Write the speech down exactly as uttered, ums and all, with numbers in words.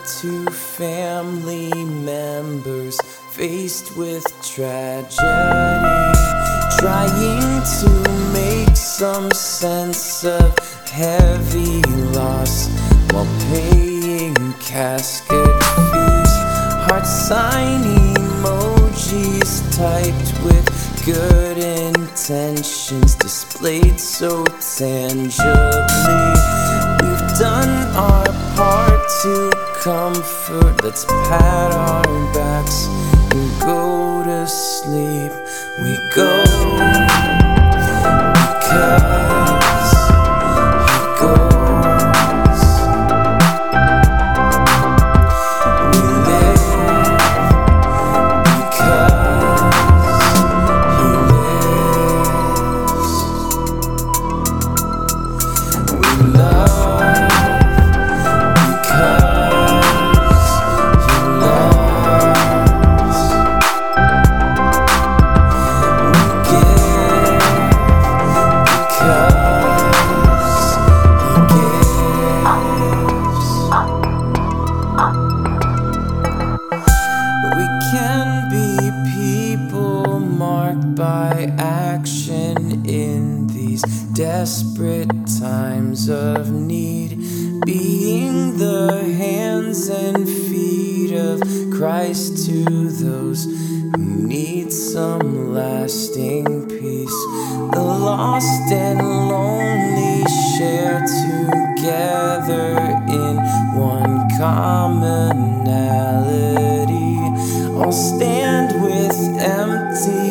to family members faced with tragedy, trying to make some sense of heavy loss while paying casket fees. Heart sign emojis typed with good intentions displayed so tangibly. We've done our part to comfort. Let's pat our backs and go to sleep. We go because he goes. We live because he lives. We love because he loves. We give because he gives. We can be people marked by action in these desperate times of need, being the hands and feet of Christ to those who need some lasting peace. The lost and lonely share together in one commonality. All stand with empty